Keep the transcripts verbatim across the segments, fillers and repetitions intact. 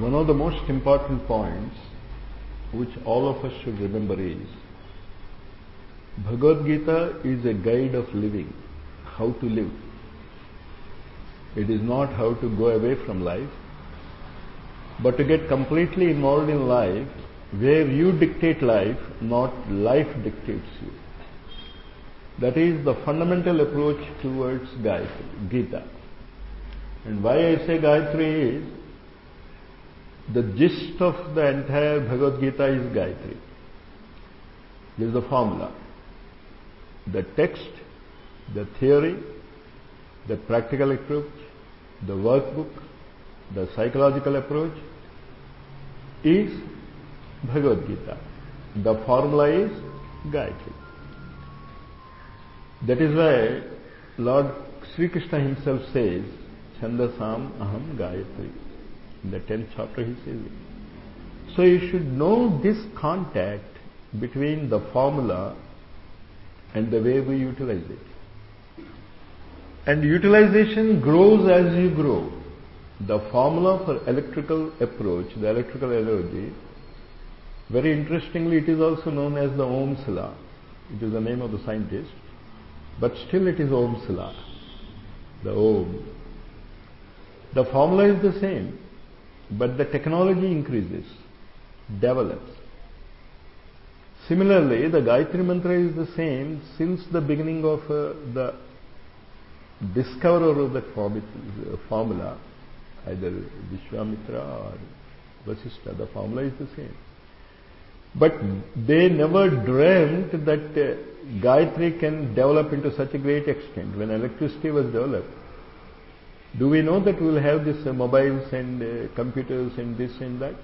One of the most important points which all of us should remember is Bhagavad Gita is a guide of living, how to live. It is not how to go away from life, but to get completely involved in life where you dictate life, not life dictates you. That is the fundamental approach towards Gayatri, Gita. And why I say Gayatri is, the gist of the entire Bhagavad Gita is Gayatri. This is the formula. The text, the theory, the practical approach, the workbook, the psychological approach is Bhagavad Gita. The formula is Gayatri. That is why Lord Sri Krishna himself says, Chandasam Aham Gayatri. In the tenth chapter he says it. So you should know this contact between the formula and the way we utilize it. And utilization grows as you grow. The formula for electrical approach, the electrical energy, very interestingly it is also known as the Ohm's law. It is the name of the scientist, but still it is Ohm's law, the Ohm. The formula is the same, but the technology increases, develops. Similarly, the Gayatri Mantra is the same since the beginning of uh, the discoverer of that formula, either Vishwamitra or Vasishtha, the formula is the same. But they never dreamt that uh, Gayatri can develop into such a great extent. When electricity was developed, do we know that we will have these uh, mobiles and uh, computers and this and that?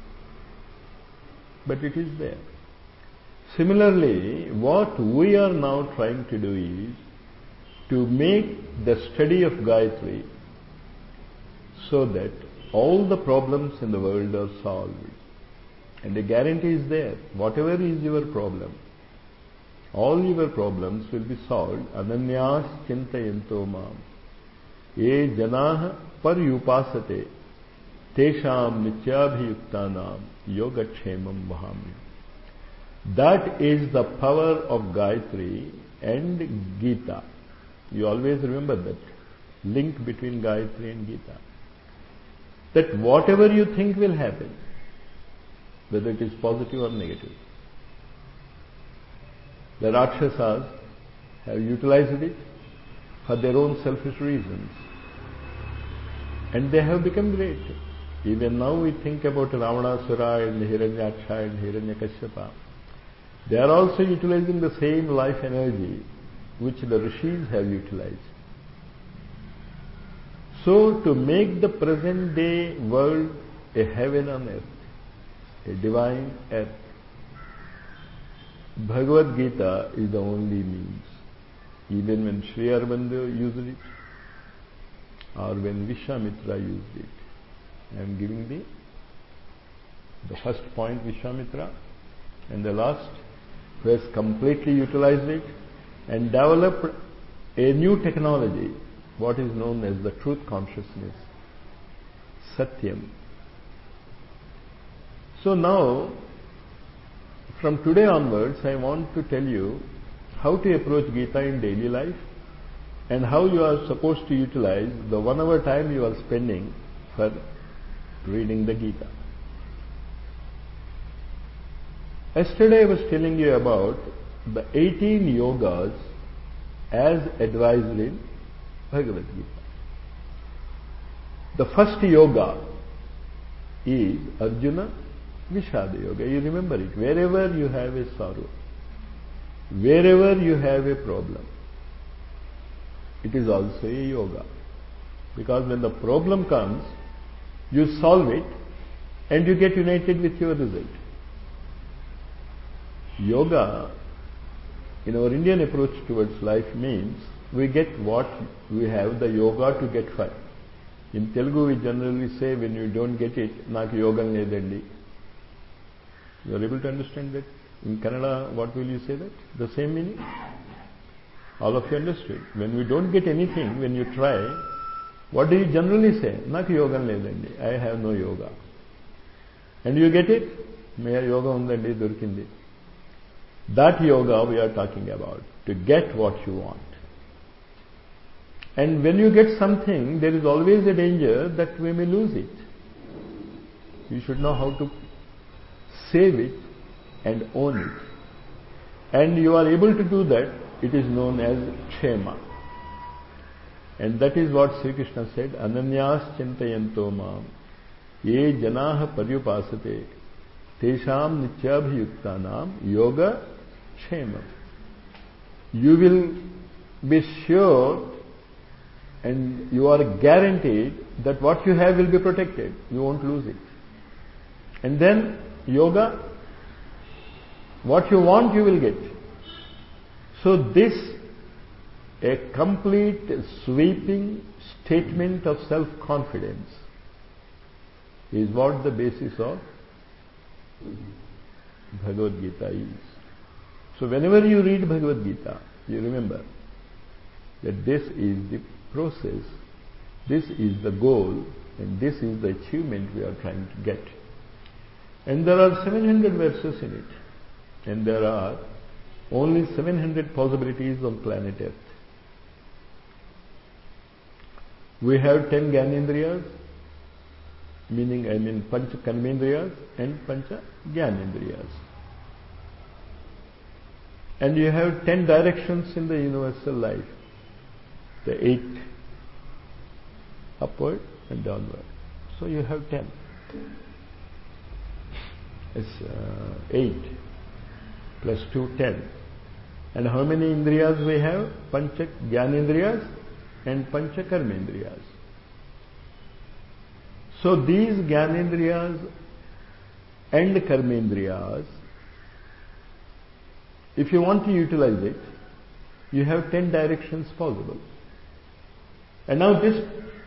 But it is there. Similarly, what we are now trying to do is to make the study of Gayatri so that all the problems in the world are solved. And the guarantee is there. Whatever is your problem, all your problems will be solved. Ananyas chintayanto mam. Ye janah paryupasate tesham nityabhiyuktanam yogakshemam vahami. That is the power of Gayatri and Gita. You always remember that link between Gayatri and Gita. That whatever you think will happen, whether it is positive or negative, the Rakshasas have utilized it for their own selfish reasons. And they have become great. Even now we think about Ravanasura and Hiranyaksha and Hiranyakashyapa. They are also utilizing the same life energy which the Rishis have utilized. So to make the present day world a heaven on earth, a divine earth, Bhagavad Gita is the only means. Even when Sri Aurobindo used it, or when Vishwamitra used it. I am giving the, the first point Vishwamitra, and the last who has completely utilized it and developed a new technology, what is known as the truth consciousness, Satyam. So now, from today onwards, I want to tell you how to approach Gita in daily life and how you are supposed to utilize the one hour time you are spending for reading the Gita. Yesterday I was telling you about the eighteen yogas as advised in Bhagavad Gita. The first yoga is Arjuna Vishada Yoga. You remember it. Wherever you have a sorrow, wherever you have a problem, it is also a yoga. Because when the problem comes, you solve it and you get united with your result. Yoga, in our Indian approach towards life, means we get what we have the yoga to get far. In Telugu we generally say, when you don't get it, Naku yogam ledandi. You are able to understand that? In Kannada, what will you say that? The same meaning? All of you understood. When we don't get anything, when you try, what do you generally say? Naku yogam ledandi. I have no yoga. And you get it? Maya yoga undandi dorkindi. That yoga we are talking about, to get what you want. And when you get something, there is always a danger that we may lose it. You should know how to save it and own it. And you are able to do that, it is known as kshema. And that is what Sri Krishna said, Ananyas chintayanto mam, ye janaha paryupasate, tesham nityabhiyuktanam yoga kshema. You will be sure and you are guaranteed that what you have will be protected. You won't lose it. And then yoga, what you want you will get. So this, a complete sweeping statement of self-confidence, is what the basis of Bhagavad Gita is. So whenever you read Bhagavad Gita, you remember that this is the process, this is the goal, and this is the achievement we are trying to get. And there are seven hundred verses in it, and there are only seven hundred possibilities on planet Earth. We have ten Gyanendriyas, meaning I mean Pancha Karmendriyas and Pancha Gyanendriyas. And you have ten directions in the universal life. The eight, upward and downward. So you have ten. It's uh, eight plus two, ten. And how many indriyas we have? Pancha Gyanendriyas and Pancha Karmendriyas. So these Gyanendriyas and Karmendriyas, if you want to utilize it, you have ten directions possible. And now this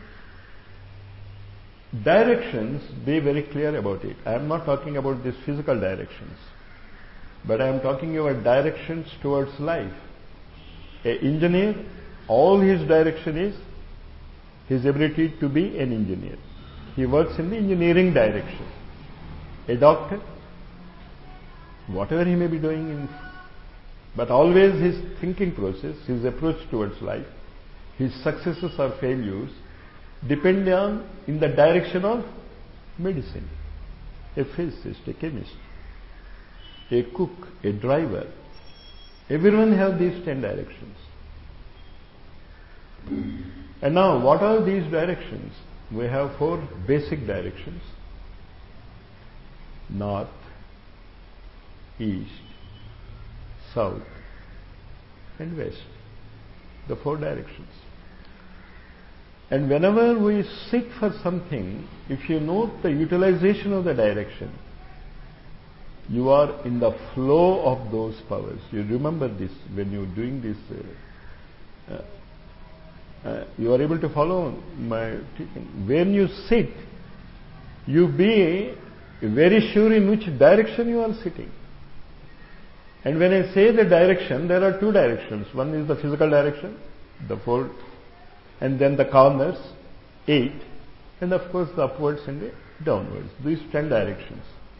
directions, be very clear about it. I am not talking about these physical directions, but I am talking about directions towards life. An engineer, all his direction is his ability to be an engineer. He works in the engineering direction. A doctor, whatever he may be doing, in, but always his thinking process, his approach towards life, his successes or failures depend on in the direction of medicine. A physicist, a chemist, a cook, a driver. Everyone have these ten directions. And now what are these directions? We have four basic directions: north, east, south and west. The four directions. And whenever we seek for something, if you note the utilization of the direction, you are in the flow of those powers. You remember this when you are doing this. Uh, uh, uh, you are able to follow my teaching. When you sit, you be very sure in which direction you are sitting. And when I say the direction, there are two directions. One is the physical direction, the fold, and then the corners, eight, and of course the upwards and the downwards. These ten directions.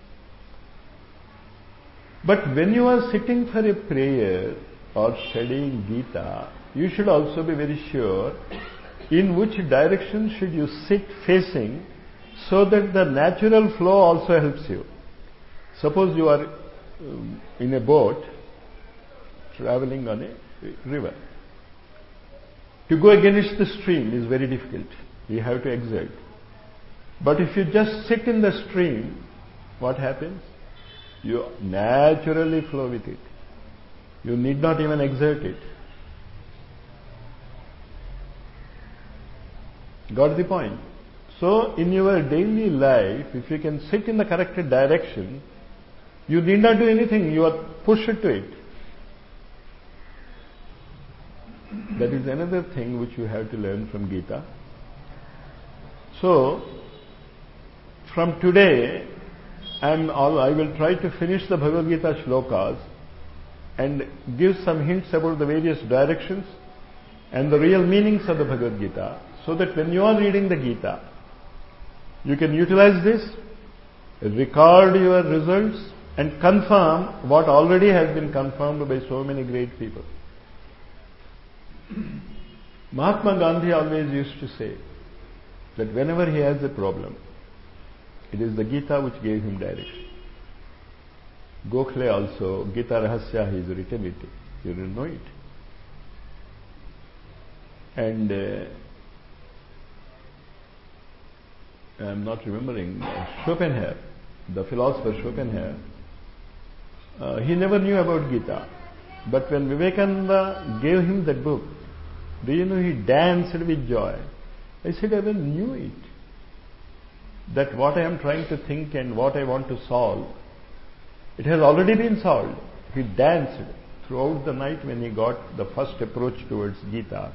But when you are sitting for a prayer or studying Gita, you should also be very sure in which direction should you sit facing, so that the natural flow also helps you. Suppose you are um, in a boat traveling on a river. To go against the stream is very difficult. You have to exert. But if you just sit in the stream, what happens? You naturally flow with it. You need not even exert it. Got the point? So in your daily life, if you can sit in the correct direction, you need not do anything. You are pushed to it. That is another thing which you have to learn from Gita. So, from today, I'm all, I will try to finish the Bhagavad Gita shlokas and give some hints about the various directions and the real meanings of the Bhagavad Gita, so that when you are reading the Gita, you can utilize this record your results and confirm what already has been confirmed by so many great people. Mahatma Gandhi always used to say that whenever he has a problem, it is the Gita which gave him direction. Gokhale also, Gita Rahasya, he has written it. You don't know it. And uh, I am not remembering, Schopenhauer, the philosopher Schopenhauer, uh, he never knew about Gita. But when Vivekananda gave him that book, do you know he danced with joy? I said, I never knew it. That what I am trying to think and what I want to solve, it has already been solved. He danced throughout the night when he got the first approach towards Gita.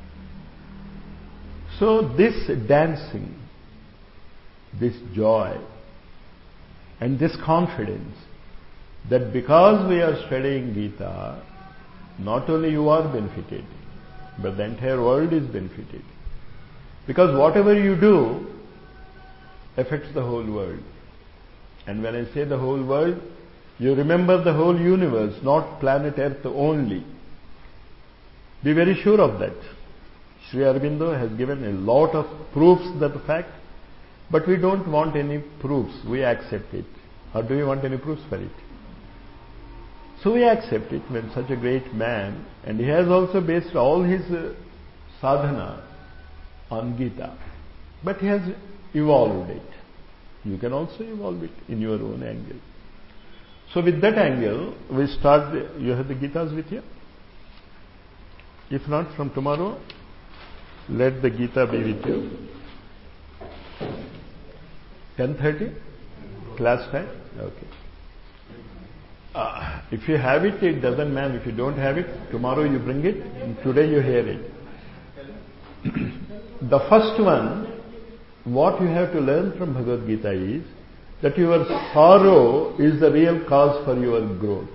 So this dancing, this joy, and this confidence that because we are studying Gita, not only you are benefited, but the entire world is benefited. Because whatever you do affects the whole world. And when I say the whole world, you remember the whole universe, not planet Earth only. Be very sure of that. Sri Aurobindo has given a lot of proofs that the fact, but we don't want any proofs. We accept it. Or do you want any proofs for it? So we accept it when such a great man, and he has also based all his uh, sadhana on Gita, but he has evolved it. You can also evolve it in your own angle. So with that angle, we start. The, you have the Gitas with you? If not, from tomorrow, let the Gita be with you. ten thirty? Class time? Okay. Uh, if you have it, it doesn't matter. If you don't have it, tomorrow you bring it, and today you hear it. The first one, what you have to learn from Bhagavad Gita is that your sorrow is the real cause for your growth.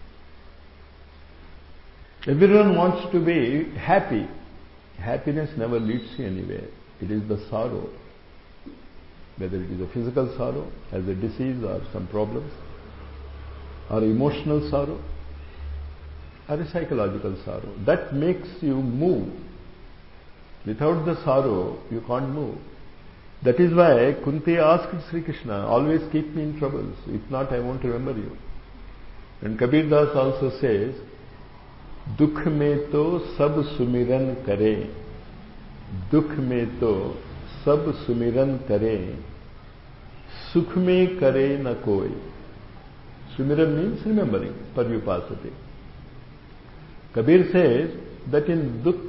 Everyone wants to be happy. Happiness never leads you anywhere. It is the sorrow, whether it is a physical sorrow, as a disease or some problems, or emotional sorrow, or a psychological sorrow. That makes you move. Without the sorrow, you can't move. That is why Kunti asked Sri Krishna, always keep me in troubles. If not, I won't remember you. And Kabir Das also says, Dukh mein to sab sumiran kare, Dukh mein to sab sumiran kare, Sukh mein kare na koi. Sumiran means remembering, paryupasati. Kabir says that in dukh,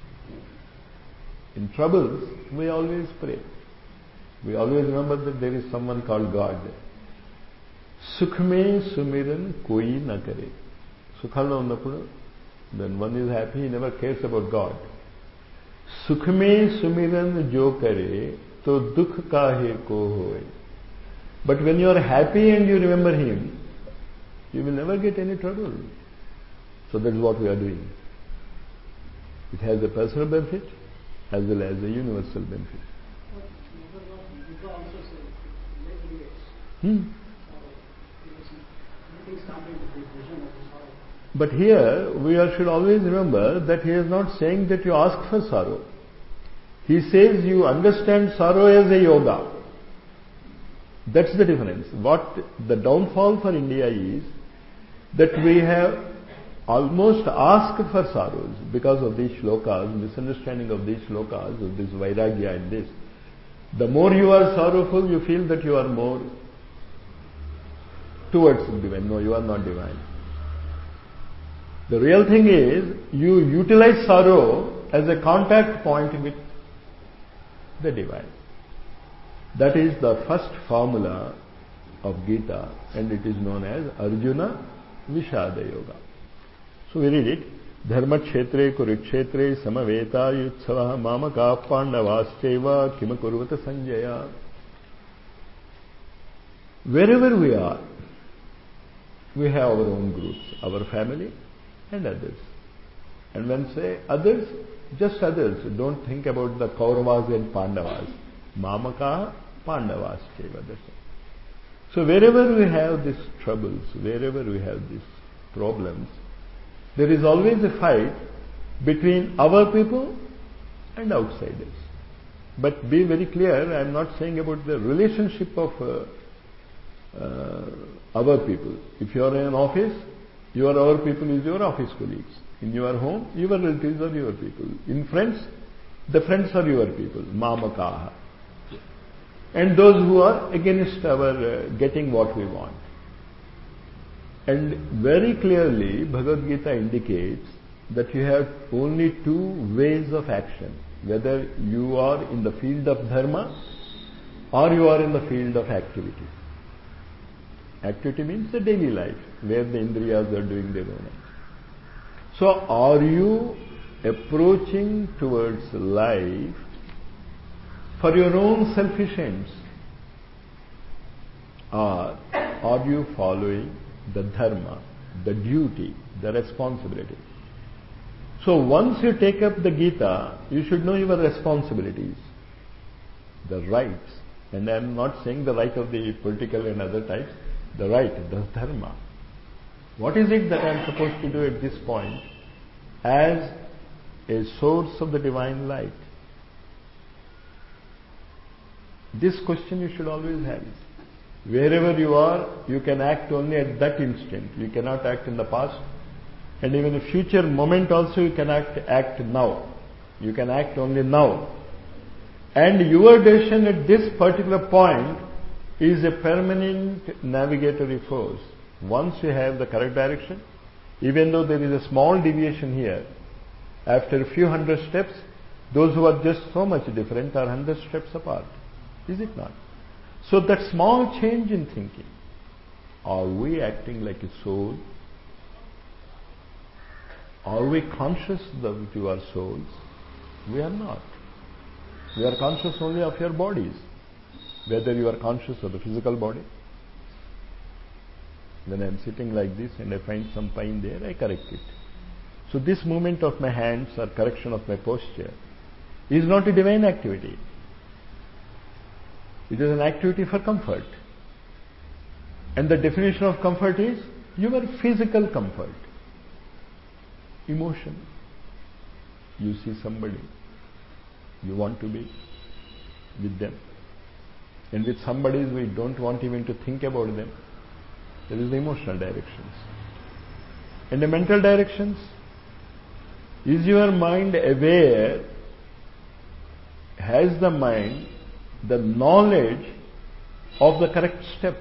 in troubles, we always pray. We always remember that there is someone called God. Sukh mein sumiran koi na kare. Sukhala unnapudu, when one is happy, he never cares about God. Sukh mein sumiran jo kare, to dukh kahe ko hoye. But when you are happy and you remember Him, you will never get any trouble. So that is what we are doing. It has a personal benefit as well as a universal benefit. Hmm. But here we are, should always remember that he is not saying that you ask for sorrow. He says you understand sorrow as a yoga. That's the difference. What the downfall for India is that we have almost asked for sorrows because of these shlokas, misunderstanding of these shlokas, of this vairagya and this. The more you are sorrowful, you feel that you are more towards the divine. No, you are not divine. The real thing is, you utilize sorrow as a contact point with the divine. That is the first formula of Gita, and it is known as Arjuna Vishada Yoga. So we read it. Dharma kshetre kurukshetre samaveta yutsava mamaka pandavascheva kima kurvata sanjaya. Wherever we are, we have our own groups, our family and others. And when say others, just others. Don't think about the Kauravas and Pandavas. Mamaka Pandavascheva. So wherever we have these troubles, wherever we have these problems, there is always a fight between our people and outsiders. But be very clear, I am not saying about the relationship of uh, uh, our people. If you are in an office, your our people is your office colleagues. In your home, your relatives are your people. In friends, the friends are your people, mamakaha. And those who are against our uh, getting what we want. And very clearly, Bhagavad Gita indicates that you have only two ways of action. Whether you are in the field of dharma or you are in the field of activity. Activity means the daily life, where the indriyas are doing their own act. So are you approaching towards life for your own selfish ends, or are you following the dharma, the duty, the responsibility? So once you take up the Gita, you should know your responsibilities, the rights. And I am not saying the right of the political and other types, the right, the dharma. What is it that I am supposed to do at this point as a source of the divine light? This question you should always have. Wherever you are, you can act only at that instant. You cannot act in the past. And even in future moment also you cannot act now. You can act only now. And your decision at this particular point is a permanent navigatory force. Once you have the correct direction, even though there is a small deviation here, after a few hundred steps, those who are just so much different are hundred steps apart. Is it not? So that small change in thinking, are we acting like a soul? Are we conscious that you are souls? We are not. We are conscious only of your bodies. Whether you are conscious of the physical body. When I am sitting like this and I find some pain there, I correct it. So this movement of my hands or correction of my posture is not a divine activity. It is an activity for comfort. And the definition of comfort is your physical comfort. Emotion. You see somebody, you want to be with them. And with somebody we don't want even to think about them. There is the emotional directions. And the mental directions. Is your mind aware? Has the mind the knowledge of the correct step?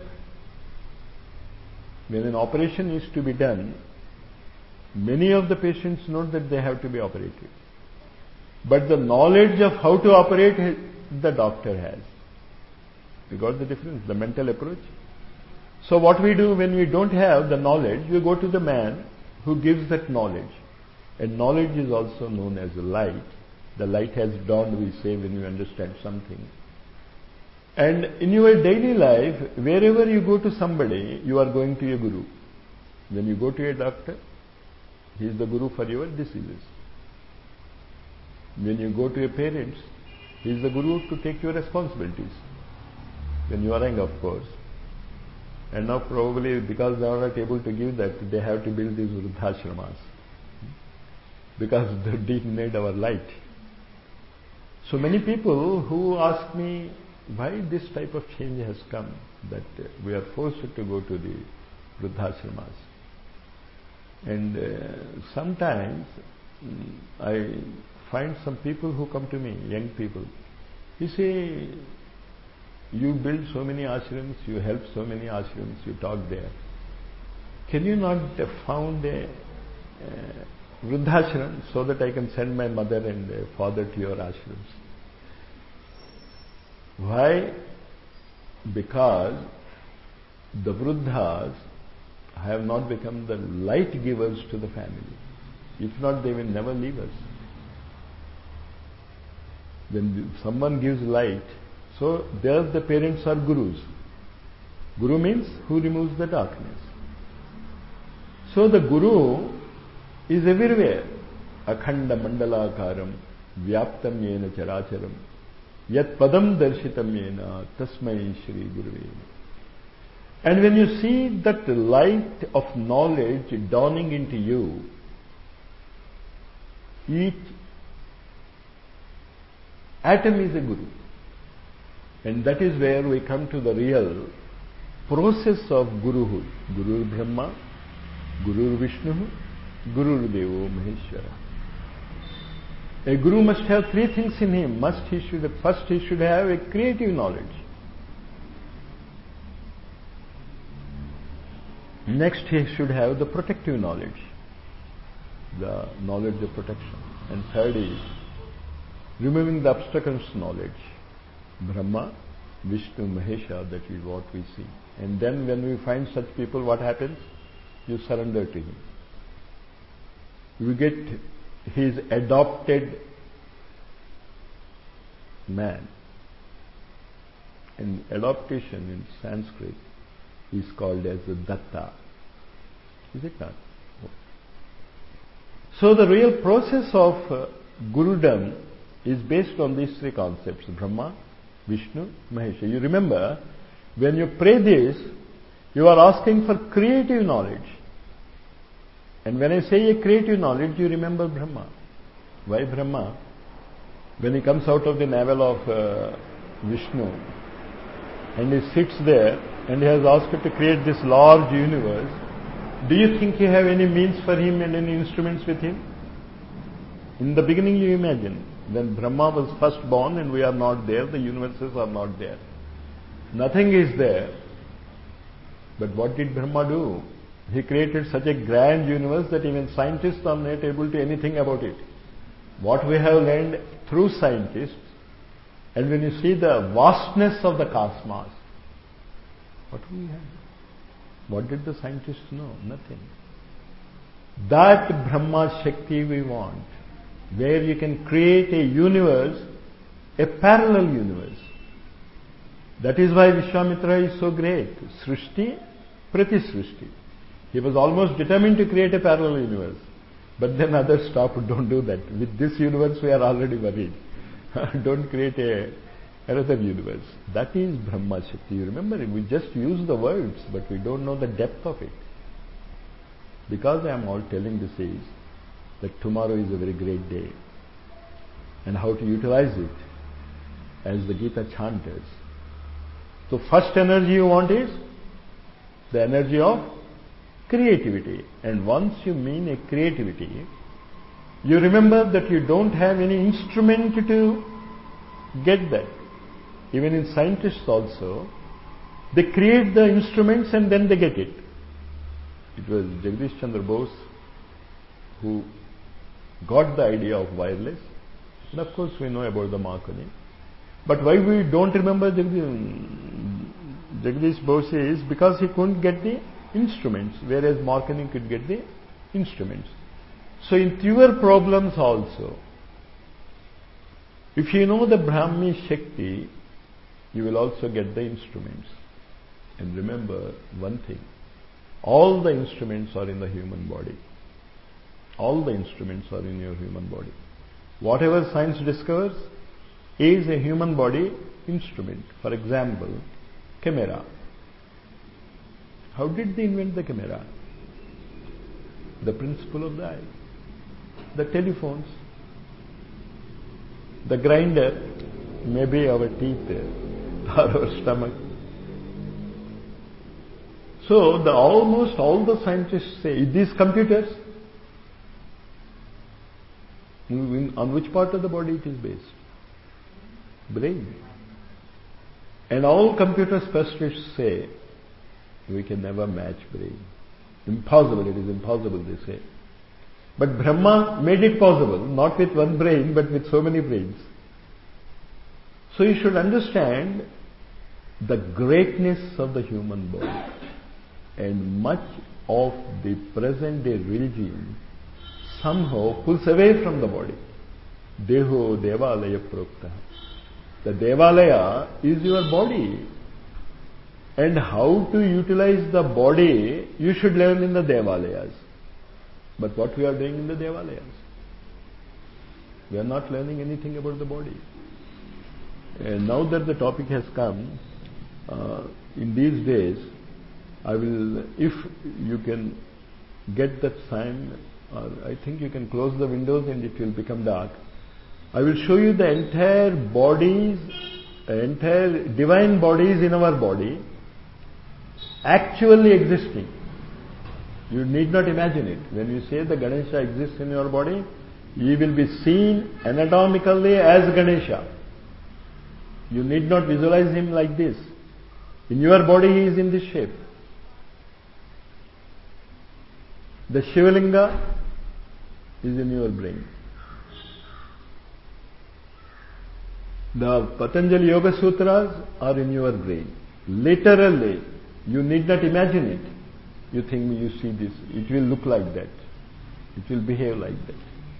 When an operation is to be done, many of the patients know that they have to be operated. But the knowledge of how to operate, the doctor has. You got the difference, the mental approach? So what we do when we don't have the knowledge, we go to the man who gives that knowledge. And knowledge is also known as light. The light has dawned, we say, when you understand something. And in your daily life, wherever you go to somebody, you are going to a guru. When you go to a doctor, he is the guru for your diseases. When you go to your parents, he is the guru to take your responsibilities. When you are young, of course. And now probably because they are not able to give that, they have to build these vruddhashramas. Because they didn't need our light. So many people who ask me why this type of change has come, that uh, we are forced to go to the vruddhashramas. And uh, sometimes um, I find some people who come to me, young people, you say, you build so many ashrams, you help so many ashrams, you talk there. Can you not uh, found a uh, vruddhashram so that I can send my mother and uh, father to your ashrams? Why? Because the vruddhas have not become the light givers to the family. If not, they will never leave us. When someone gives light, so there the parents are gurus. Guru means who removes the darkness. So the guru is everywhere. Akhanda mandalakaram vyaptam yena characharam yat padam darshitam yena tasmai shri guruve. And when you see that light of knowledge dawning into you, each atom is a guru. And that is where we come to the real process of guruhood. Guru Brahma, Guru Vishnu, Guru Devo Maheshwara. A guru must have three things in him. Must he should first he should have a creative knowledge. Next he should have the protective knowledge, the knowledge of protection. And third is removing the obstacles knowledge. Brahma, Vishnu, Mahesha, that is what we see. And then when we find such people, what happens? You surrender to him. You get his adopted man. And adoption in Sanskrit is called as a datta. Is it not? So the real process of uh, Gurudom is based on these three concepts: Brahma, Vishnu, Mahesha. You remember, when you pray this, you are asking for creative knowledge. And when I say a creative knowledge, you remember Brahma. Why Brahma? When he comes out of the navel of uh, Vishnu, and he sits there, and he has asked to create this large universe, do you think you have any means for him and any instruments with him? In the beginning, you imagine, when Brahma was first born and we are not there, the universes are not there. Nothing is there. But what did Brahma do? He created such a grand universe that even scientists are not able to anything about it. What we have learned through scientists, and when you see the vastness of the cosmos, what do we have? What did the scientists know? Nothing. That Brahma Shakti we want, where you can create a universe, a parallel universe. That is why Vishwamitra is so great. Srishti, Pratisrishti. He was almost determined to create a parallel universe. But then others stopped, don't do that. With this universe we are already worried. Don't create a, another universe. That is Brahma Shakti. You remember, we just use the words, but we don't know the depth of it. Because I am all telling this is that tomorrow is a very great day. And how to utilize it, as the Gita chanted. So first energy you want is the energy of creativity. And once you mean a creativity, you remember that you don't have any instrument to get that. Even in scientists also, they create the instruments and then they get it. It was Jagdish Chandra Bose who got the idea of wireless. And of course we know about the Marconi. But why we don't remember Jagdish, Jagdish Bose is because he couldn't get the instruments, whereas Marconi could get the instruments. So in your problems also, if you know the Brahmi Shakti, you will also get the instruments. And remember one thing, all the instruments are in the human body. All the instruments are in your human body. Whatever science discovers is a human body instrument. For example, camera. How did they invent the camera? The principle of the eye. The telephones. The grinder, maybe our teeth or our stomach. So the almost all the scientists say, these computers, on which part of the body it is based? Brain. And all computer specialists say, we can never match brain. Impossible, it is impossible, they say. But Brahma made it possible, not with one brain, but with so many brains. So you should understand the greatness of the human body. And much of the present day religion somehow pulls away from the body. Deho Devalaya Prokta. The Devalaya is your body. And how to utilize the body, you should learn in the Devalayas. But what we are doing in the Devalayas? We are not learning anything about the body. And now that the topic has come, uh, in these days, I will, if you can get that sign, or I think you can close the windows and it will become dark. I will show you the entire bodies, entire divine bodies in our body actually existing. You need not imagine it. When you say the Ganesha exists in your body, you will be seen anatomically as Ganesha. You need not visualize him like this. In your body he is in this shape. The Shivalinga is in your brain. The Patanjali Yoga Sutras are in your brain. Literally, you need not imagine it. You think you see this, it will look like that. It will behave like that.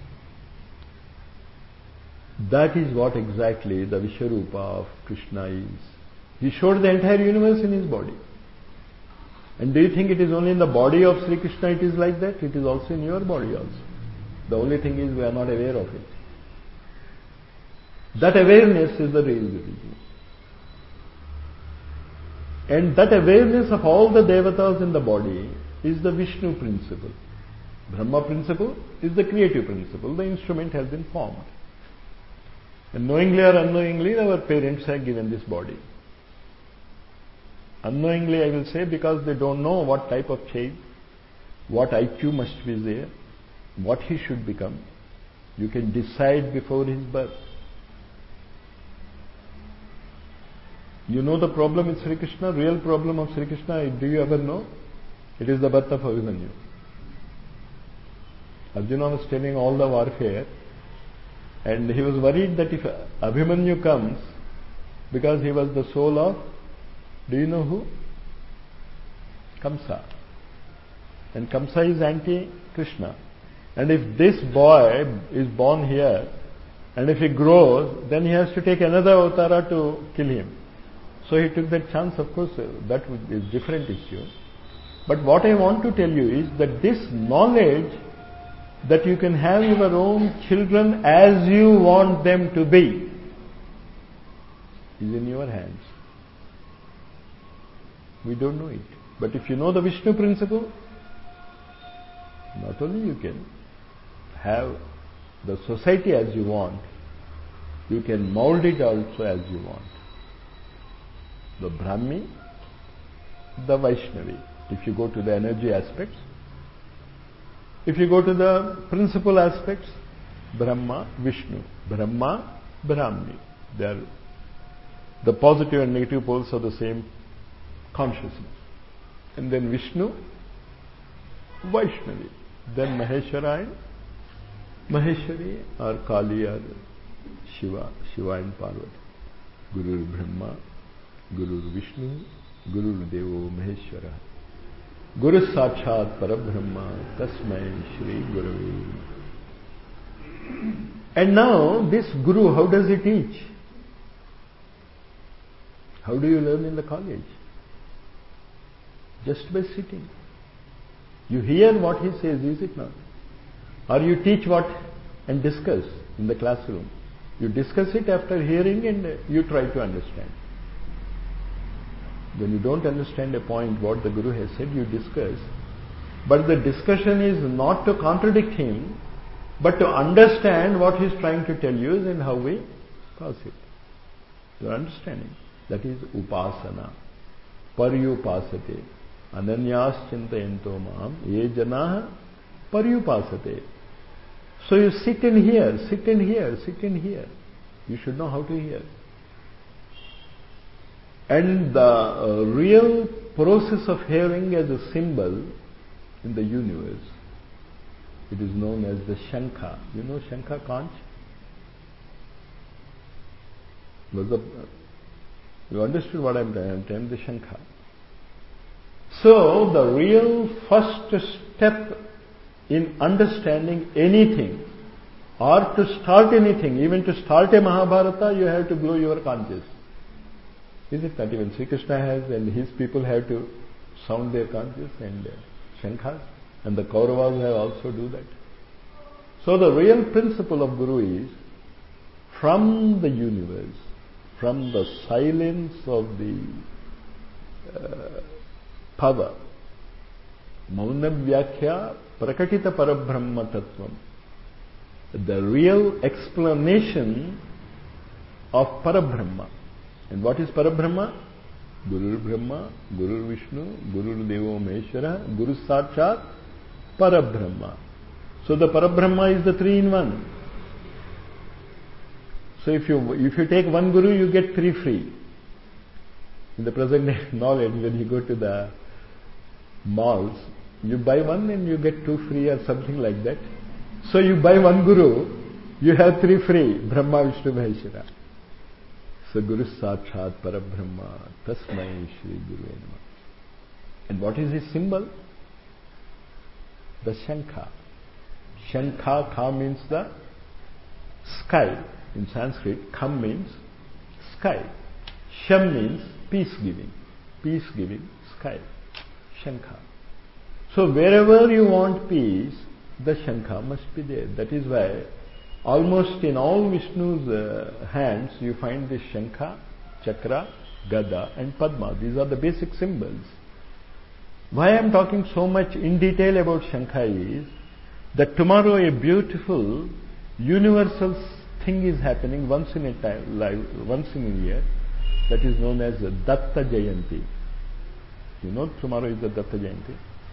That is what exactly the Vishwarupa of Krishna is. He showed the entire universe in his body. And do you think it is only in the body of Sri Krishna it is like that? It is also in your body also. The only thing is we are not aware of it. That awareness is the real religion. And that awareness of all the devatas in the body is the Vishnu principle. Brahma principle is the creative principle. The instrument has been formed. And knowingly or unknowingly, our parents have given this body. Unknowingly, I will say, because they don't know what type of child, what I Q must be there, what he should become. You can decide before his birth. You know the problem with Sri Krishna, real problem of Sri Krishna, do you ever know? It is the birth of Abhimanyu. Arjuna was telling all the warfare, and he was worried that if Abhimanyu comes, because he was the soul of, do you know who? Kamsa. And Kamsa is anti-Krishna. And if this boy is born here, and if he grows, then he has to take another avatara to kill him. So he took that chance. Of course, that is a different issue. But what I want to tell you is that this knowledge that you can have your own children as you want them to be is in your hands. We don't know it. But if you know the Vishnu principle, not only you can have the society as you want, you can mold it also as you want. The Brahmi, the Vaishnavi. If you go to the energy aspects, if you go to the principal aspects, Brahma, Vishnu. Brahma, Brahmi. They are the positive and negative poles of the same consciousness. And then Vishnu, Vaishnavi. Then Maheshwara and Maheshwari, or Kali, or Shiva, Shiva and Parvati. Guru Brahma, Guru Vishnu, Guru Devo Maheshwara. Guru Sachat Parabrahma, Tasmai Shri Guru. And now this Guru, how does he teach? How do you learn in the college? Just by sitting. You hear what he says, is it not? Or you teach what and discuss in the classroom. You discuss it after hearing and you try to understand. When you don't understand a point, what the Guru has said, you discuss. But the discussion is not to contradict him, but to understand what he is trying to tell you and how we pass it. You are understanding. That is upasana. Paryupasate. Ananyas chintayanto maam. Ye janaha paryupasate. So you sit in here, sit in here, sit in here. You should know how to hear. And the uh, real process of hearing as a symbol in the universe, it is known as the Shankha. You know Shankha conch? Was the, you understood what I am saying? I am saying the Shankha. So the real first step in understanding anything, or to start anything, even to start a Mahabharata, you have to blow your conches. Is it not? Even Sri Krishna has, and his people have to sound their conches and uh, Shankhas, and the Kauravas have also do that. So the real principle of Guru is, from the universe, from the silence of the uh, power. Mauna Vyakhya Prakatita Parabrahma Tattvam. The real explanation of Parabrahma. And what is Parabrahma? Guru Brahma, Guru Vishnu, Guru Devo Maheshwara, Guru Sakshat, Parabrahma. So the Parabrahma is the three in one. So if you if you take one Guru, you get three free. In the present day knowledge, when you go to the malls, you buy one and you get two free or something like that. So you buy one Guru, you have three free, Brahma, Vishnu, Maheshwara. So Guru Sakshat Parabrahma Tasmai Shri Guru Namaha. And what is his symbol? The Shankha. Shankha, Kha means the sky. In Sanskrit, Kham means sky. Sham means peace giving. Peace giving sky. Shankha. So wherever you want peace, the Shankha must be there. That is why almost in all Vishnu's uh, hands you find this Shankha, Chakra, Gada and Padma. These are the basic symbols. Why I am talking so much in detail about Shankha is that tomorrow a beautiful universal thing is happening once in a time, life, once in a year, that is known as Datta Jayanti. You know tomorrow is the Datta Jayanti.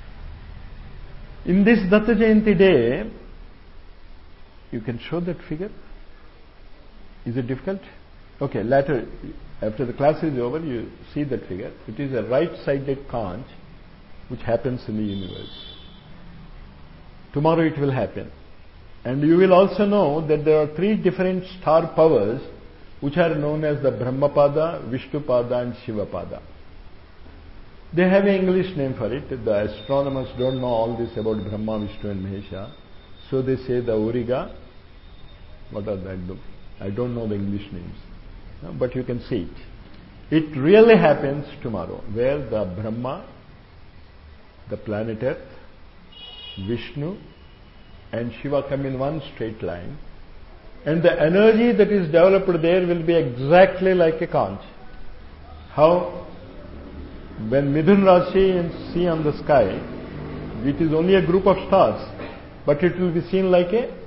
In this Datta Jayanti day, you can show that figure. Is it difficult? Okay, later, after the class is over, you see that figure. It is a right-sided conch which happens in the universe. Tomorrow it will happen. And you will also know that there are three different star powers which are known as the Brahmapada, Vishnupada and Shivapada. They have an English name for it. The astronomers don't know all this about Brahma, Vishnu and Mahesha. So they say the Origa. What are that? I don't know the English names. But you can see it. It really happens tomorrow, where the Brahma, the planet Earth, Vishnu and Shiva come in one straight line, and the energy that is developed there will be exactly like a conch. How? When Midhun Rashi and see on the sky, it is only a group of stars, but it will be seen like a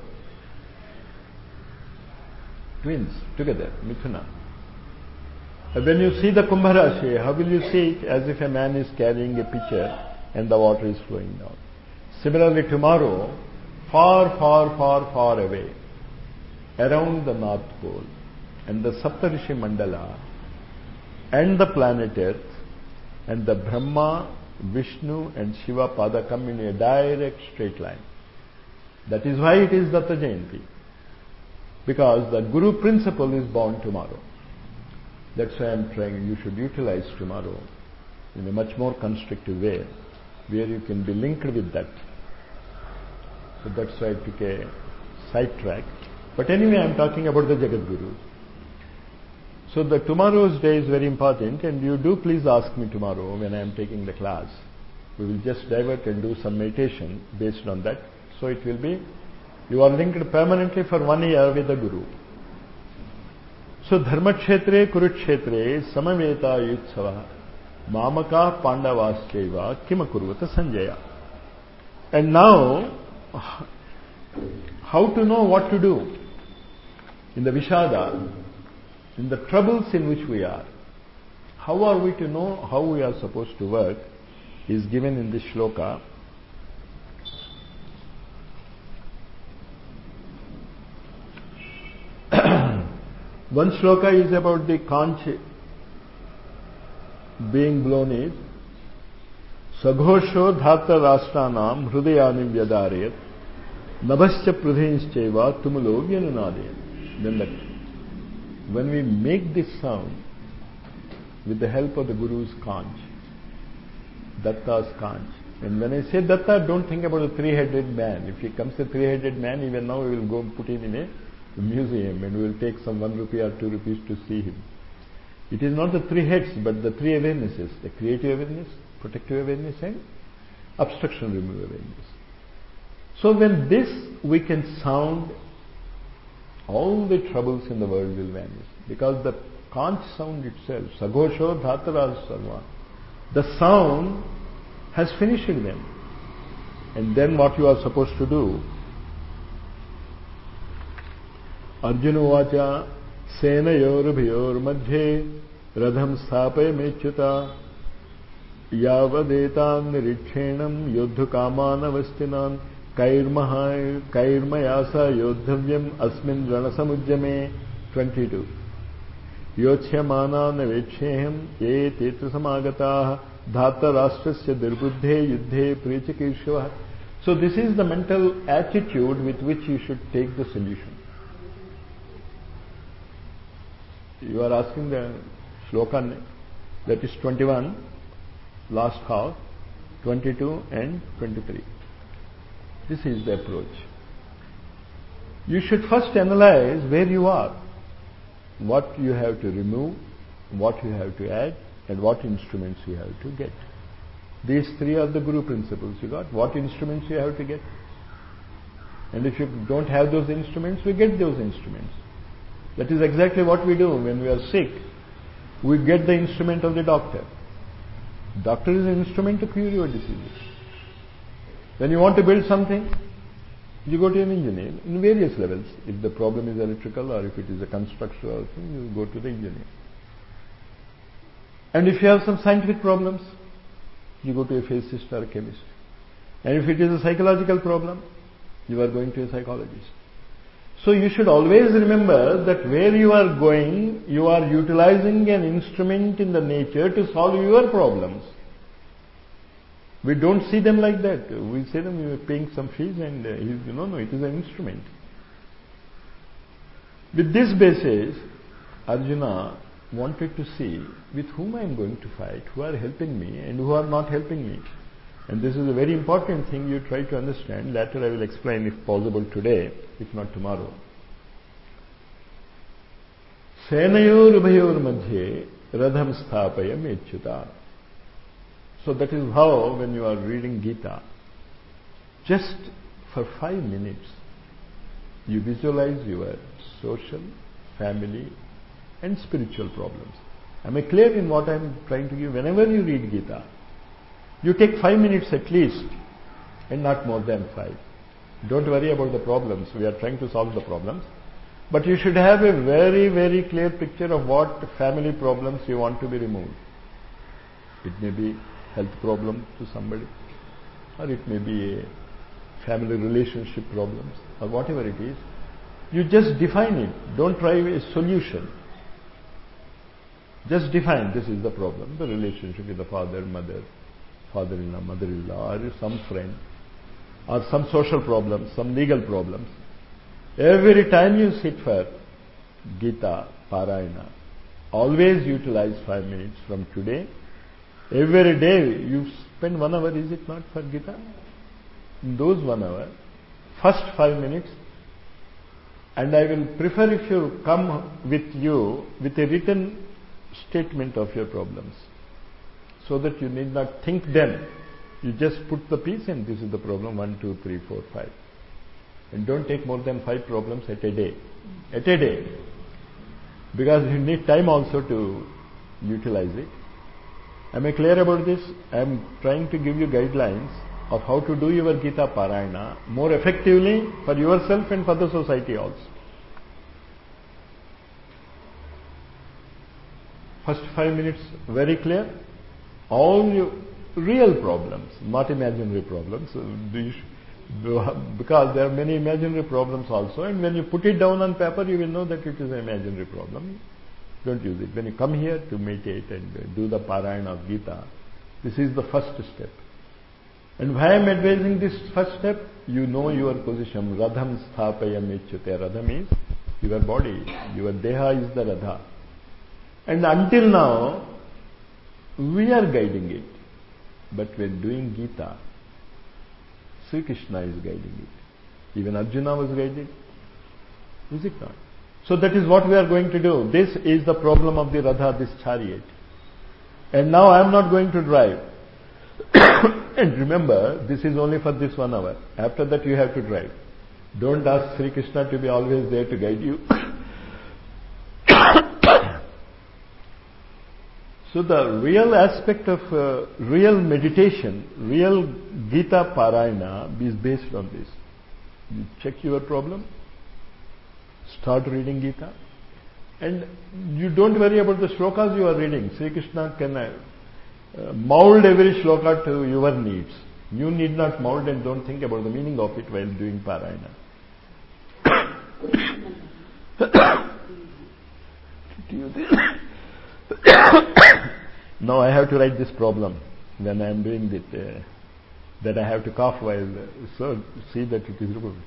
twins together, Mithuna. When you see the Kumbha Rashi, how will you see it? As if a man is carrying a pitcher and the water is flowing down. Similarly, tomorrow, far, far, far, far away, around the North Pole and the Saptarishi Mandala and the planet Earth and the Brahma, Vishnu and Shiva Pada come in a direct straight line. That is why it is Datta Jayanti. Because the Guru principle is born tomorrow. That's why I am trying, you should utilize tomorrow in a much more constructive way, where you can be linked with that. So that's why I took a sidetrack. But anyway, I am talking about the Jagat Guru. So the tomorrow's day is very important, and you do please ask me tomorrow when I am taking the class. We will just divert and do some meditation based on that. So it will be, you are linked permanently for one year with the Guru. So Dharma Kshetre Kurukshetre Samaveta Yutsava Mamaka Pandavascheva Kimakurvata Sanjaya. And now, how to know what to do in the Vishada, in the troubles in which we are. How are we to know how we are supposed to work is given in this shloka. One shloka is about the conch being blown is Saghosho dhata rashtanam hrudayani vyadarayat nabhasya pradhinscheva tumulo vyanunadayat. Then that when we make this sound with the help of the Guru's conch, Datta's conch, and when I say Datta, don't think about a three-headed man. If he comes a three-headed man, even now we will go and put him in a museum and we will take some one rupee or two rupees to see him. It is not the three heads, but the three awarenesses, the creative awareness, protective awareness and obstruction removal awareness. So when this we can sound, all the troubles in the world will vanish. Because the conch sound itself, Saghosho Dhatara Sarva, the sound has finished them. And then what you are supposed to do? Arjuna Vacha Senayor Bhayor Madhye Radham Sthapaya Mechyuta Yavadetan Nirikshenam Yodhu Kamanavastinan Kairmahai Kairmayasa Yodhavyam Asmin Ranasamujjame. Twenty-two. Yochyamana Navechhem Ye Tetra Samagataha Dhata Rashtrasya Dirbuddhe Yuddhe Prichakirshava. So this is the mental attitude with which you should take the solution. You are asking the shloka, that is twenty-one, last half, twenty-two and twenty-three. This is the approach. You should first analyze where you are, what you have to remove, what you have to add, and what instruments you have to get. These three are the Guru principles you got. What instruments you have to get. And if you don't have those instruments, we get those instruments. That is exactly what we do when we are sick. We get the instrument of the doctor. Doctor is an instrument to cure your diseases. When you want to build something, you go to an engineer in various levels. If the problem is electrical or if it is a construction or thing, you go to the engineer. And if you have some scientific problems, you go to a physicist or a chemist. And if it is a psychological problem, you are going to a psychologist. So you should always remember that where you are going, you are utilizing an instrument in the nature to solve your problems. We don't see them like that. We say them, you are paying some fees and uh, you know, no, it is an instrument. With this basis, Arjuna wanted to see with whom I am going to fight, who are helping me and who are not helping me. And this is a very important thing you try to understand. Later I will explain if possible today, if not tomorrow. Senayor Ubhayor Madhye Radham Sthapaya Mechyuta. So that is how when you are reading Gita, just for five minutes, you visualize your social, family and spiritual problems. Am I clear in what I am trying to give? Whenever you read Gita, you take five minutes at least and not more than five. Don't worry about the problems. We are trying to solve the problems. But you should have a very, very clear picture of what family problems you want to be removed. It may be health problem to somebody, or it may be a family relationship problems, or whatever it is. You just define it. Don't try a solution. Just define this is the problem, the relationship with the father, mother, father-in-law, mother-in-law, or some friend, or some social problems, some legal problems. Every time you sit for Gita, Parayana, always utilize five minutes from today. Every day you spend one hour, is it not, for Gita? In those one hour, first five minutes, and I will prefer if you come with you with a written statement of your problems, so that you need not think them. You just put the piece and this is the problem, one, two, three, four, five. And don't take more than five problems at a day. At a day. Because you need time also to utilize it. Am I clear about this? I am trying to give you guidelines of how to do your Gita Parayana more effectively for yourself and for the society also. First five minutes, very clear. All your real problems, not imaginary problems, because there are many imaginary problems also, and when you put it down on paper, you will know that it is an imaginary problem. Don't use it. When you come here to meditate and do the Parayana of Gita, this is the first step. And why I am advising this first step? You know your position. Radham Sthapaya Mechyute. Radham is your body. Your Deha is the Radha. And until now, we are guiding it. But when doing Gita, Sri Krishna is guiding it. Even Arjuna was guided. Is it not? So that is what we are going to do. This is the problem of the Radha, this chariot. And now I am not going to drive. And remember, this is only for this one hour. After that you have to drive. Don't ask Sri Krishna to be always there to guide you. So the real aspect of uh, real meditation, real Gita Parayana is based on this. You check your problem, start reading Gita, and you don't worry about the shlokas you are reading. Sri Krishna can uh, uh, mold every shloka to your needs. You need not mold and don't think about the meaning of it while doing Parayana. Now I have to write this problem when I am doing it, uh, that I have to cough while, uh, so see that it is removed.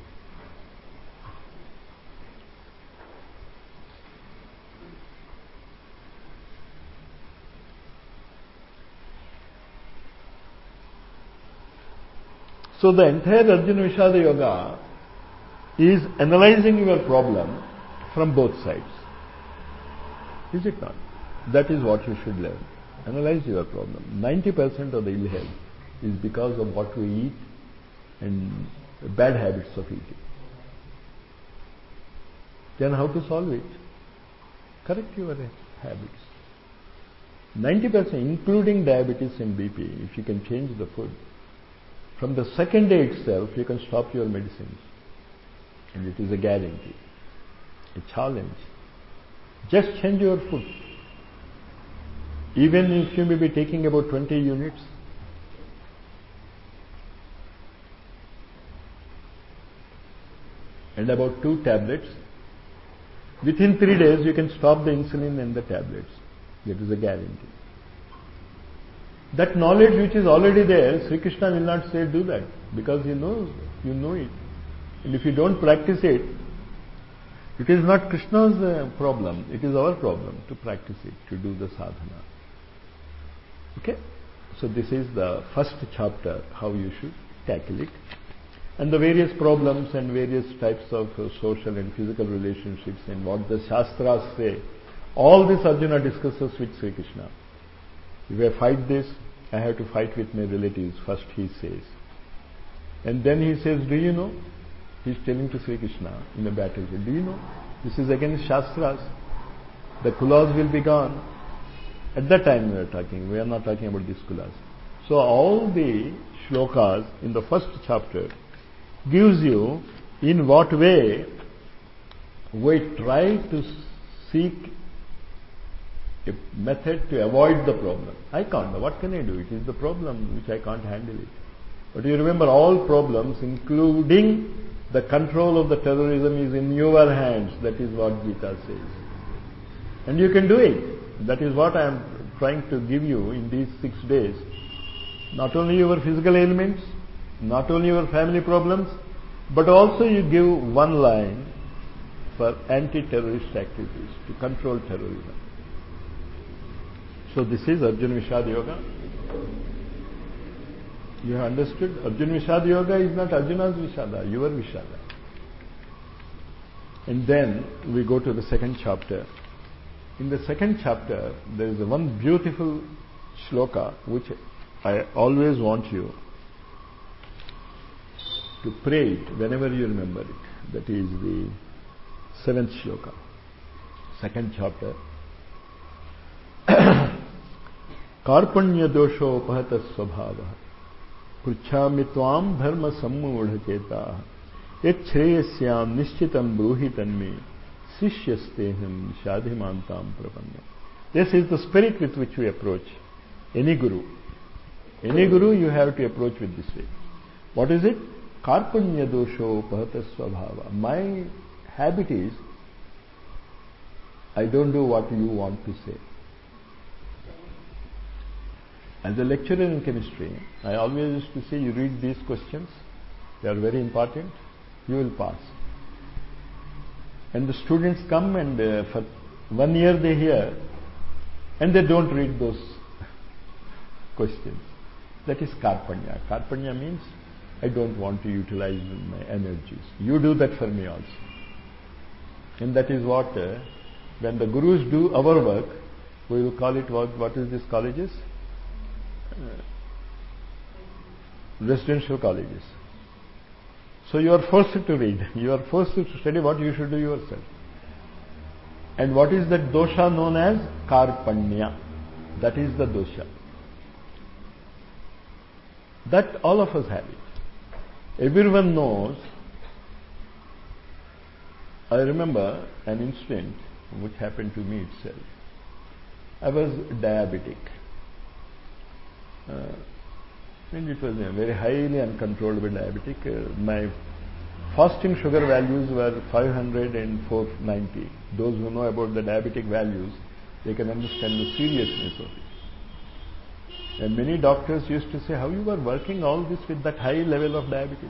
So the entire Arjuna Vishada Yoga is analyzing your problem from both sides. Is it not? That is what you should learn. Analyze your problem. ninety percent of the ill health is because of what we eat and bad habits of eating. Then how to solve it? Correct your habits. ninety percent, including diabetes and B P, if you can change the food, from the second day itself, you can stop your medicines. And it is a guarantee, a challenge. Just change your food. Even if you may be taking about twenty units, and about two tablets, within three days you can stop the insulin and the tablets. That is a guarantee. That knowledge which is already there, Sri Krishna will not say do that, because he knows, you know it. And if you don't practice it, it is not Krishna's uh, problem, it is our problem to practice it, to do the sadhana. Okay? So this is the first chapter, how you should tackle it. And the various problems and various types of uh, social and physical relationships and what the Shastras say, all this Arjuna discusses with Sri Krishna. If I fight this, I have to fight with my relatives, first he says. And then he says, do you know? He is telling to Sri Krishna in a battlefield, do you know? This is against Shastras. The kulas will be gone. At that time we are talking, we are not talking about these kulas. So all the shlokas in the first chapter gives you in what way we try to seek a method to avoid the problem. I can't. What can I do? It is the problem which I can't handle it. But you remember, all problems, including the control of the terrorism, is in your hands. That is what Gita says. And you can do it. That is what I am trying to give you in these six days. Not only your physical ailments, not only your family problems, but also you give one line for anti-terrorist activities, to control terrorism. So this is Arjuna Vishada Yoga. You have understood? Arjuna Vishada Yoga is not Arjuna's Vishada, your Vishada. And then we go to the second chapter. In the second chapter, there is one beautiful shloka which I always want you to pray it whenever you remember it. That is the seventh shloka, second chapter. Karpanya dosho pahata svabhava pruchhami tvam dharma sammudha cheta yet shreyasyam nishchitam bruhi tanme sishyasteham shadhimantam prapanna. This is the spirit with which we approach any guru. Any guru you have to approach with this way. What is it? Karpanya dosho pahata svabhava. My habit is, I don't do what you want to say. As a lecturer in chemistry, I always used to say, you read these questions, they are very important, you will pass. And the students come and uh, for one year they hear, and they don't read those questions. That is Karpanya. Karpanya means, I don't want to utilize my energies. You do that for me also. And that is what, uh, when the gurus do our work, we will call it, what, what is this colleges? Uh, residential colleges. So you are forced to read, you are forced to study what you should do yourself. And what is that dosha known as? Karpanya. That is the dosha. That all of us have it. Everyone knows. I remember an incident which happened to me itself. I was diabetic. Uh, and it was a very highly uncontrollable diabetic. Uh, my fasting sugar values were five hundred and four ninety. Those who know about the diabetic values, they can understand the seriousness of it. And many doctors used to say, how you are working all this with that high level of diabetes?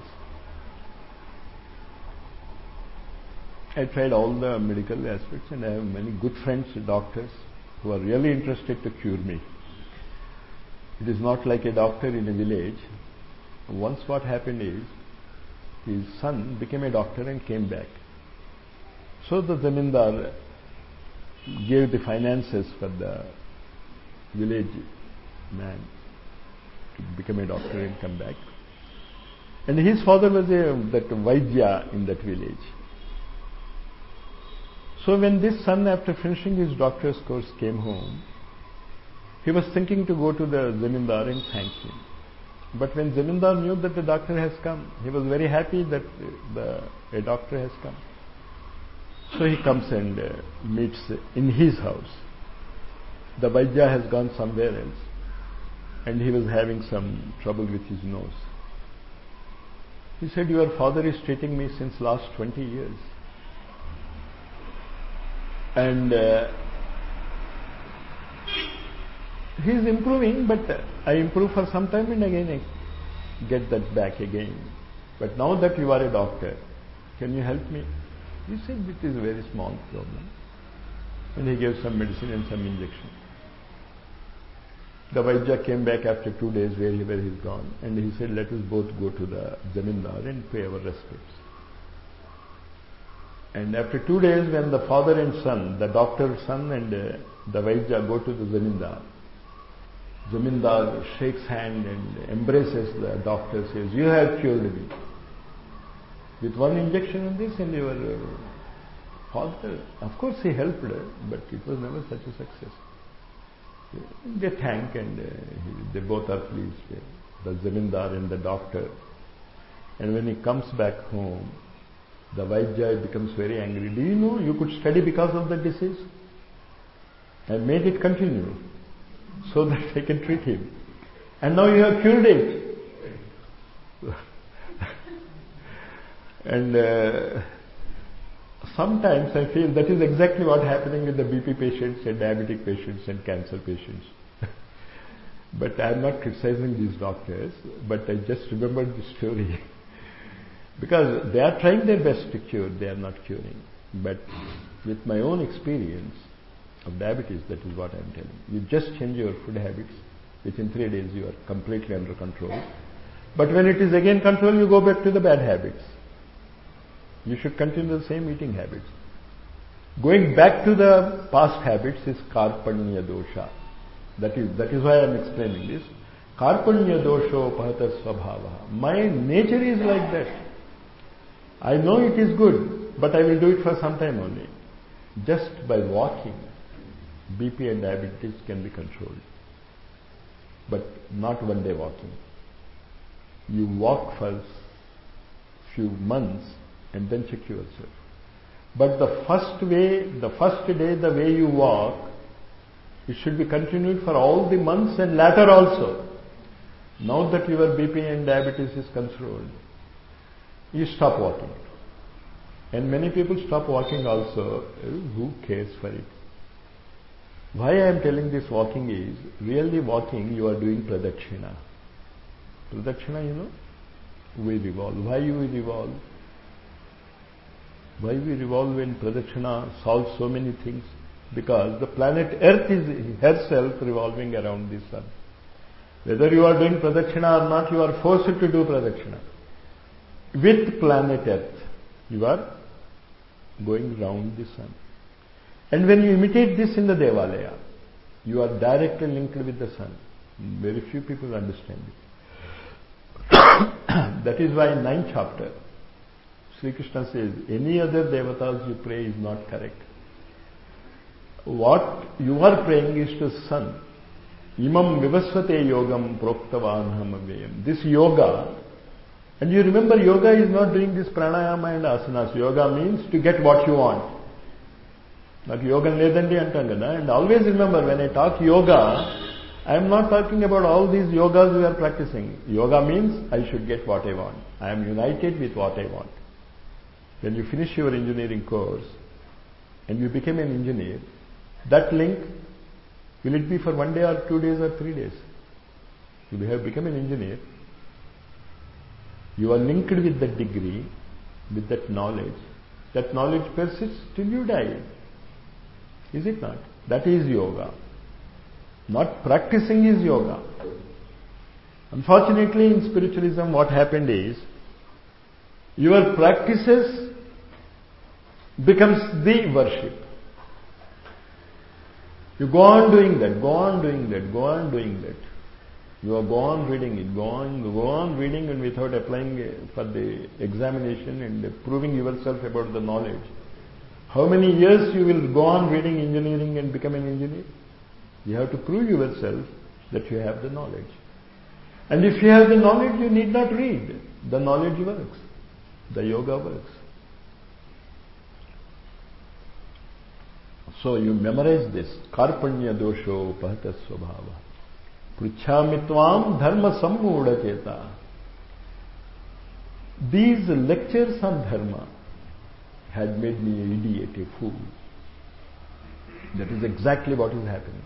I tried all the medical aspects, and I have many good friends, doctors, who are really interested to cure me. It is not like a doctor in a village. Once what happened is, his son became a doctor and came back. So the zamindar gave the finances for the village man to become a doctor and come back. And his father was a that Vaidya in that village. So when this son, after finishing his doctor's course, came home, he was thinking to go to the zamindar and thank him. But when zamindar knew that the doctor has come, he was very happy that the, a doctor has come. So he comes and uh, meets in his house. The Vaidya has gone somewhere else, and he was having some trouble with his nose. He said, your father is treating me since last twenty years. And uh, he is improving, but I improve for some time and again I get that back again. But now that you are a doctor, can you help me? He said, it is a very small problem. And he gave some medicine and some injection. The Vaidya came back after two days where he, where he is gone, and he said, let us both go to the zamindar and pay our respects. And after two days, when the father and son, the doctor's son and uh, the Vaidya go to the zamindar, zamindar shakes hand and embraces the doctor, says, you have cured me. With one injection in this, and your uh, father, of course he helped, but it was never such a success. They thank, and uh, he, they both are pleased, the zamindar and the doctor. And when he comes back home, the Vaidya becomes very angry. Do you know you could study because of the disease? I made it continue so that I can treat him. And now you have cured it. And uh, sometimes I feel that is exactly what is happening with the B P patients and diabetic patients and cancer patients. But I am not criticizing these doctors, but I just remembered the story. Because they are trying their best to cure, they are not curing. But with my own experience of diabetes, that is what I am telling. You just change your food habits, within three days you are completely under control. But when it is again control, you go back to the bad habits. You should continue the same eating habits. Going back to the past habits is karpanya dosha. That is, that is why I am explaining this. Karpanya dosho pahata svabhava. My nature is like that. I know it is good, but I will do it for some time only. Just by walking, B P and diabetes can be controlled. But not one day walking. You walk for few months and then check yourself. But the first way, the first day, the way you walk, it should be continued for all the months and later also. Now that your B P and diabetes is controlled, you stop walking. And many people stop walking also. Who cares for it? Why I am telling this walking is, really walking you are doing pradakshina. Pradakshina, you know, we revolve. Why you revolve? Why we revolve when pradakshina solves so many things? Because the planet Earth is herself revolving around the sun. Whether you are doing pradakshina or not, you are forced to do pradakshina. With planet Earth, you are going round the sun. And when you imitate this in the Devalaya, you are directly linked with the sun. Very few people understand it. That is why in ninth chapter, Sri Krishna says, any other devatas you pray is not correct. What you are praying is to sun. Imam vivasvate yogam proktavanham avyayam. This yoga, and you remember yoga is not doing this pranayama and asanas. Yoga means to get what you want. Like yoga ledandi antam kada. And always remember, when I talk yoga, I am not talking about all these yogas we are practicing. Yoga means I should get what I want. I am united with what I want. When you finish your engineering course and you become an engineer, that link, will it be for one day or two days or three days? You have become an engineer. You are linked with that degree, with that knowledge. That knowledge persists till you die. Is it not? That is yoga. Not practicing is yoga. Unfortunately, in spiritualism, what happened is, your practices becomes the worship. You go on doing that, go on doing that, go on doing that. You are go on reading it, go on, go on reading, and without applying for the examination and proving yourself about the knowledge. How many years you will go on reading engineering and become an engineer? You have to prove yourself that you have the knowledge. And if you have the knowledge, you need not read. The knowledge works. The yoga works. So you memorize this. Karpanya dosho pahata svabhava. Pruchhamitvam dharma sammuda cheta. These lectures on dharma had made me an idiot, a fool. That is exactly what is happening.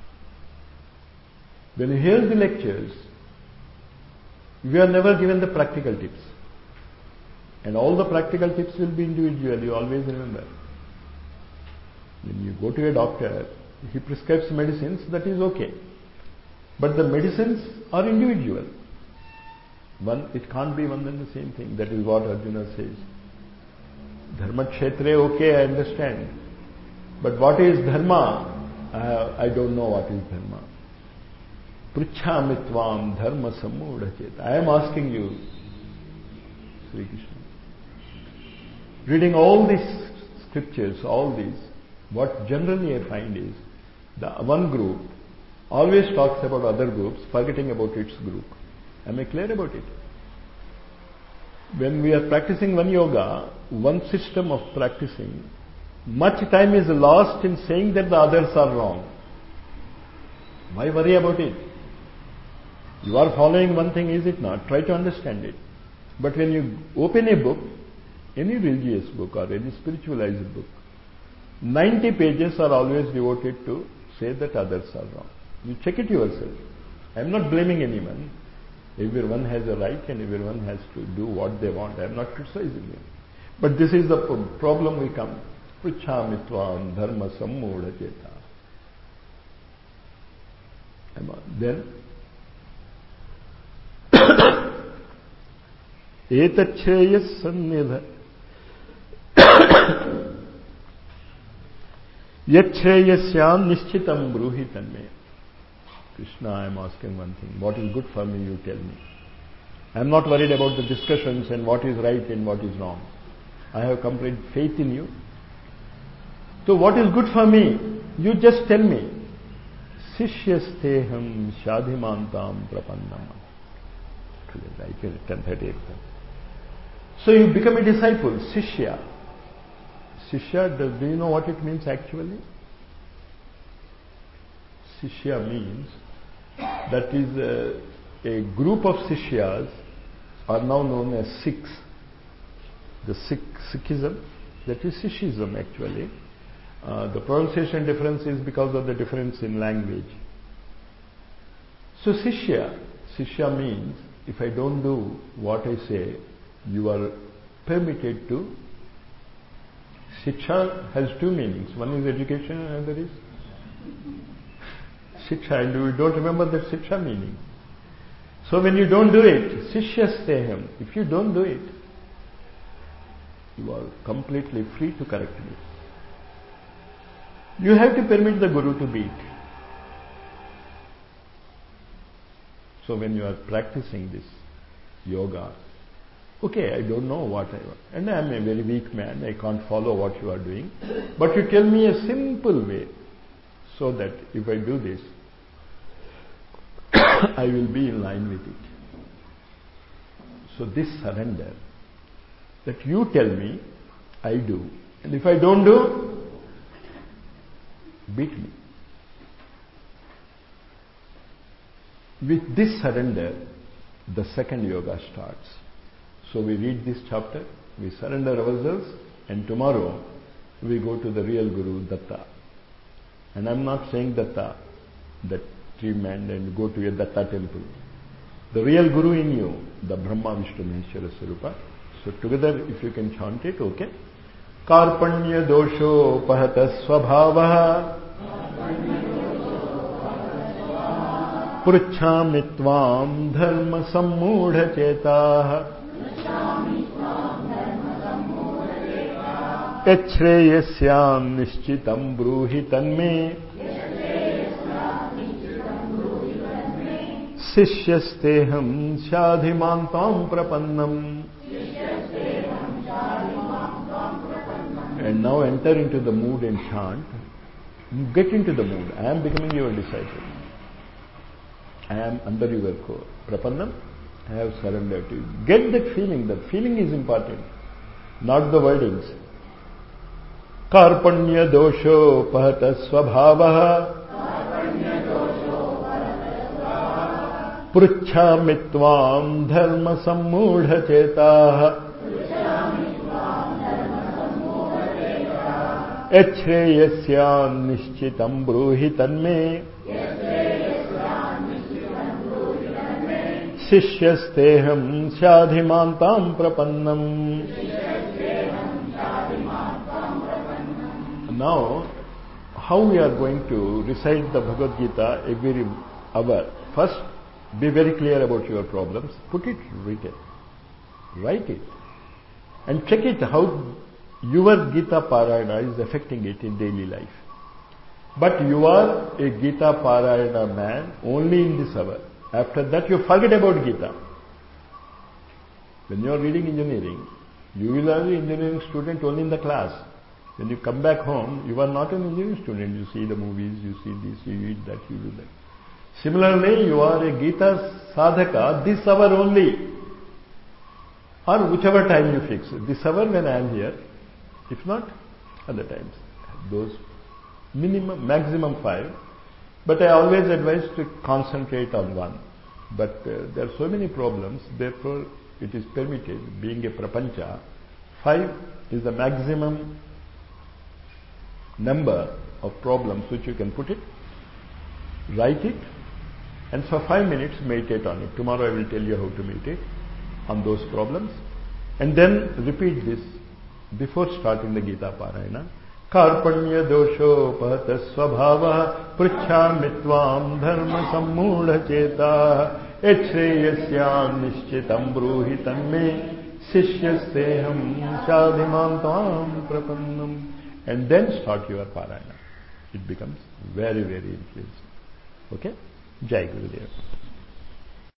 When you hear the lectures, we are never given the practical tips. And all the practical tips will be individual, you always remember. When you go to a doctor, he prescribes medicines, that is okay. But the medicines are individual. One, it can't be one and the same thing. That is what Arjuna says. Dharma kshetre, okay, I understand. But what is dharma? I, I don't know what is dharma. Pruchhamitvam dharma sammuda cheta. I am asking you, Sri Krishna. Reading all these scriptures, all these, what generally I find is, the one group always talks about other groups, forgetting about its group. Am I clear about it? When we are practicing one yoga, one system of practicing, much time is lost in saying that the others are wrong. Why worry about it? You are following one thing, is it not? Try to understand it. But when you open a book, any religious book or any spiritualized book, ninety pages are always devoted to say that others are wrong. You check it yourself. I am not blaming anyone. Everyone has a right and everyone has to do what they want. I am not criticizing them. But this is the problem we come. Pruchhamitvam dharma sammuda cheta. Then, etacheyas sannidha yachreyasyam nishchitam bruhi tanme. Krishna, I am asking one thing. What is good for me, you tell me. I am not worried about the discussions and what is right and what is wrong. I have complete faith in you. So what is good for me? You just tell me. Sishyasteham shadhimantam prapannam. ten thirty-eight. So you become a disciple, Sishya. Sishya, do, do you know what it means actually? Sishya means that is a, a group of Sishyas are now known as Sikhs. The Sikh, Sikhism, that is Sikhism actually. Uh, the pronunciation difference is because of the difference in language. So Sishya, Sishya means if I don't do what I say, you are permitted to. Shiksha has two meanings. One is education and another is Shiksha. And you don't remember that Shiksha meaning. So when you don't do it, Sishyasteham, if you don't do it, you are completely free to correct me. You have to permit the Guru to beat. So when you are practicing this yoga, okay, I don't know what I want. And I am a very weak man, I can't follow what you are doing. But you tell me a simple way, so that if I do this, I will be in line with it. So this surrender, that you tell me, I do. And if I don't do, beat me. With this surrender, the second yoga starts. So we read this chapter, we surrender ourselves, and tomorrow we go to the real Guru, Datta. And I'm not saying Datta, that tree man, and go to a Datta temple. The real Guru in you, the Brahma Vishnu Maheshwara Sarupa. So together, if you can chant it, okay? Karpanya dosho pahata svabhavaha pruchhami tvam dharma sammudha cetaha yachreyasyan nishchitam bruhi tanme sishyasteham shadhimantam prapannam. And now enter into the mood and chant. Get into the mood. I am becoming your disciple. I am under your core. Prapannam, I have surrendered to you. Get that feeling. That feeling is important, not the wordings. Karpanya dosho pahata svabhavaha pruchhami tvam dharma sammudha cetaha yachreyasyan nishchitam bruhi tanme sishyasteham shadhimantam prapannam. Now, how we are going to recite the Bhagavad Gita every hour? First, be very clear about your problems. Put it written. Write it. And check it how your Gita Parayana is affecting it in daily life. But you are a Gita Parayana man only in this hour. After that you forget about Gita. When you are reading engineering, you will are an engineering student only in the class. When you come back home, you are not an engineering student. You see the movies, you see this, you eat that, you do that. Similarly, you are a Gita sadhaka this hour only. Or whichever time you fix. This hour when I am here, if not, other times. Those minimum, maximum five. But I always advise to concentrate on one. But uh, there are so many problems, therefore it is permitted, being a prapancha, five is the maximum number of problems which you can put it, write it, and for five minutes meditate on it. Tomorrow I will tell you how to meditate on those problems. And then repeat this before starting the Gita Parayana. Karpanya dosho pahata svabhava pruchhami tvam dharma sammudha ceta yachreyasyan nishchitam bruhi tanme sishyasteham shadhiman tvam prapannam. And then start your Parayana. It becomes very, very influential. Okay? Jai Gurudev.